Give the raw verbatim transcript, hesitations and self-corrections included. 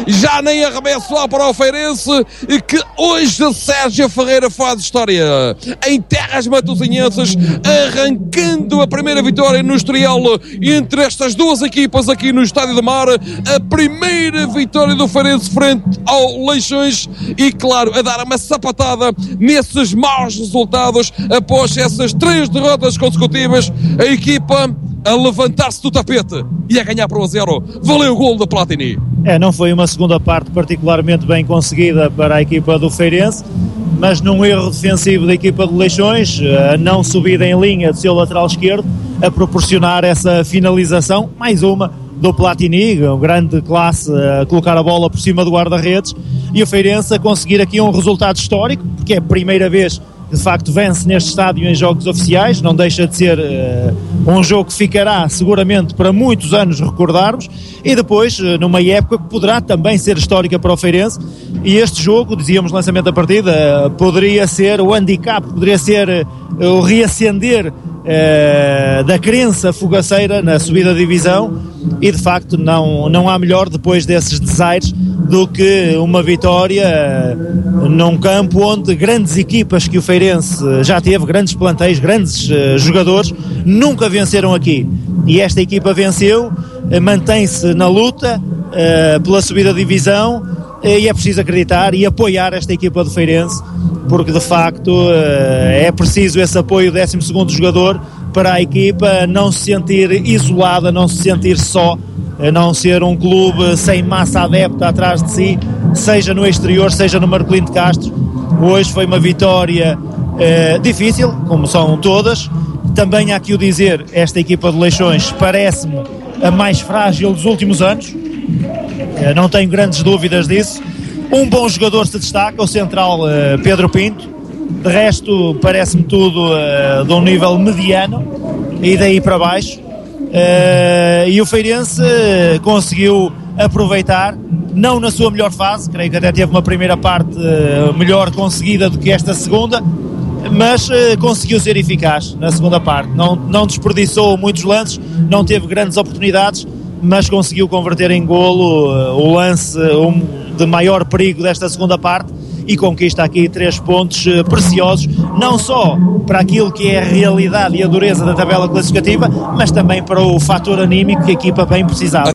já nem arremesso lá para o Feirense, que hoje Sérgio Ferreira faz história em terras matosinhenses, arrancando a primeira vitória no Estoril entre estas duas equipas aqui no Estádio da Mar, a primeira vitória do Feirense frente ao Leixões e, claro, a dar uma sapatada nesses maus resultados após essas três derrotas consecutivas, a equipa a levantar-se do tapete e a ganhar por um a zero. Valeu o gol da Platini. É, não foi uma segunda parte particularmente bem conseguida para a equipa do Feirense, mas num erro defensivo da equipa do Leixões, a não subida em linha do seu lateral esquerdo, a proporcionar essa finalização, mais uma do Platini, um grande classe a colocar a bola por cima do guarda-redes, e o Feirense a conseguir aqui um resultado histórico, porque é a primeira vez que de facto vence neste estádio em jogos oficiais, não deixa de ser uh, um jogo que ficará seguramente para muitos anos recordarmos, e depois uh, numa época que poderá também ser histórica para o Feirense, e este jogo, dizíamos no lançamento da partida, uh, poderia ser o handicap, poderia ser uh, o reacender uh, da crença fogaceira na subida da divisão, e de facto não, não há melhor depois desses desaires do que uma vitória num campo onde grandes equipas que o Feirense já teve, grandes plantéis, grandes uh, jogadores, nunca venceram aqui. E esta equipa venceu, uh, mantém-se na luta uh, pela subida da divisão, uh, e é preciso acreditar e apoiar esta equipa do Feirense, porque de facto uh, é preciso esse apoio do décimo segundo jogador para a equipa não se sentir isolada, não se sentir só, a não ser um clube sem massa adepta atrás de si, seja no exterior, seja no Marcolino de Castro. Hoje foi uma vitória eh, difícil, como são todas. Também há que o dizer, esta equipa de Leixões parece-me a mais frágil dos últimos anos, eh, não tenho grandes dúvidas disso. Um bom jogador se destaca, o central eh, Pedro Pinto. De resto parece-me tudo eh, de um nível mediano e daí para baixo. Uh, e o Feirense uh, conseguiu aproveitar, não na sua melhor fase, creio que até teve uma primeira parte uh, melhor conseguida do que esta segunda, mas uh, conseguiu ser eficaz na segunda parte, não, não desperdiçou muitos lances, não teve grandes oportunidades, mas conseguiu converter em golo uh, o lance um, de maior perigo desta segunda parte, e conquista aqui três pontos uh, preciosos, não só para aquilo que é a realidade e a dureza da tabela classificativa, mas também para o fator anímico que a equipa bem precisava.